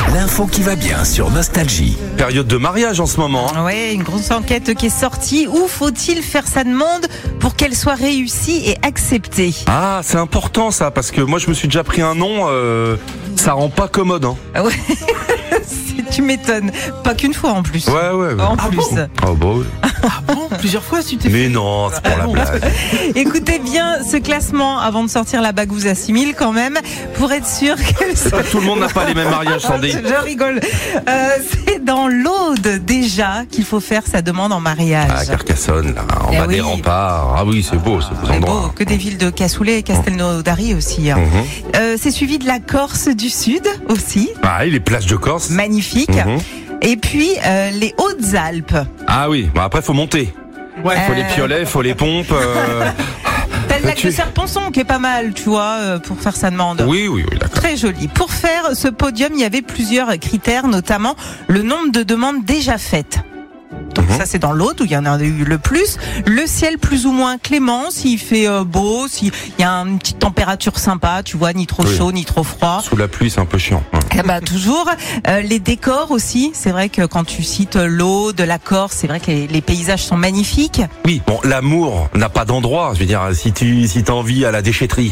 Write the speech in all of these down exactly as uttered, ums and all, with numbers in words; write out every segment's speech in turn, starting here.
L'info qui va bien sur Nostalgie. Période de mariage en ce moment. Hein. Oui, une grosse enquête qui est sortie. Où faut-il faire sa demande pour qu'elle soit réussie et acceptée? Ah, c'est important ça, parce que moi je me suis déjà pris un nom, euh, ça rend pas commode. Hein. Ouais. Tu m'étonnes. Pas qu'une fois en plus. Ouais, ouais, ouais. En Ah plus. Bon oh, bah oui. Ah bon? Plusieurs fois tu t'es Mais fait... non, c'est pour Ah la bon. blague. Écoutez bien ce classement avant de sortir la bague vous assimile quand même, pour être sûr que ça... Tout le monde n'a pas les mêmes mariages, Sandy. Je rigole. Euh, c'est dans l'Aude déjà qu'il faut faire sa demande en mariage. Ah, Carcassonne, là, en Eh bas oui. des remparts. Ah oui, c'est beau, ce beau C'est endroit. beau, que des villes de Cassoulet et Castelnaudary aussi. Hein. Mhm. Euh, c'est suivi de la Corse du Sud aussi, Ah, et les plages de Corse. magnifique. Mhm. Et puis euh, les Hautes-Alpes. Ah oui, bon, après faut monter. Ouais. Faut Euh, les piolets, faut les pompes. euh, T'as le lac tu- de Serponçon qui est pas mal, tu vois, euh, pour faire sa demande. Oui, oui, oui, d'accord. Très joli. Pour faire ce podium, il y avait plusieurs critères, notamment le nombre de demandes déjà faites. Donc Mhm. ça c'est dans l'Aude où il y en a eu le plus. Le ciel plus ou moins clément, s'il fait euh, beau, s'il y a une petite température sympa, tu vois, ni trop Oui. chaud, ni trop froid. Sous la pluie, c'est un peu chiant. Hein. Eh ben, toujours. Euh, les décors aussi, c'est vrai que quand tu cites l'eau, de la Corse, c'est vrai que les, les paysages sont magnifiques. Oui, bon, l'amour n'a pas d'endroit. Je veux dire, si tu si t'as envie à la déchetterie.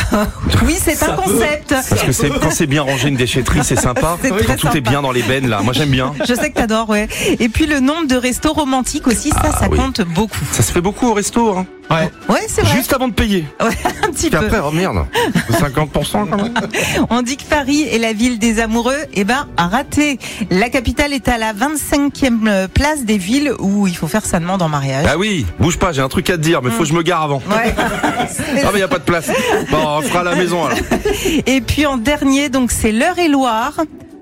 Oui, c'est un Ça peut. concept. Parce que c'est quand c'est bien rangé une déchetterie, c'est sympa. C'est Quand très tout est sympa. bien dans les bennes là, moi j'aime bien. Je sais que t'adores, ouais. Et puis le nombre de restos romantiques aussi, ça, Ah, ça oui. compte beaucoup. Ça se fait beaucoup au resto, hein. Ouais. Ouais, c'est vrai. Juste avant de payer. Ouais, un petit Puis peu. après, oh merde, cinquante pour cent quand même. On dit que Paris est la ville des amoureux. Eh ben, raté. La capitale est à la vingt-cinquième place des villes où il faut faire sa demande en mariage. Ah oui, bouge pas, j'ai un truc à te dire, mais faut que je me gare avant. Ouais. Ah mais y a pas de place. Bon, on fera à la maison alors. Et puis en dernier, donc c'est l'Eure-et-Loire,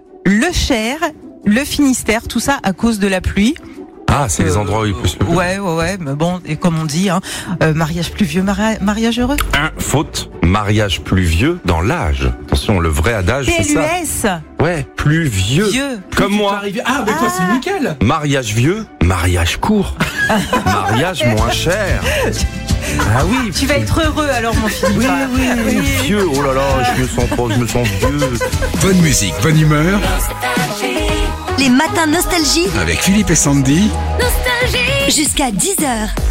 le Cher, le Finistère, tout ça à cause de la pluie. Ah, c'est les endroits où il peut se lever. Ouais, ouais, ouais, mais bon, et comme on dit, hein, euh, mariage pluvieux, mari- mariage heureux. Un, faute, mariage plus vieux dans l'âge. Attention, le vrai adage, c'est ça. P L U S, Ouais, plus vieux. vieux. Comme moi. Arrivé... Ah, mais toi c'est nickel. Mariage vieux, mariage court. Mariage moins cher. Ah oui. Tu vas être heureux alors, mon Philippe. Oui, oui, oui, vieux. Oh là là, je me sens pas, je me sens vieux. Bonne musique, bonne humeur Les matins nostalgie avec Philippe et Sandy. jusqu'à dix heures.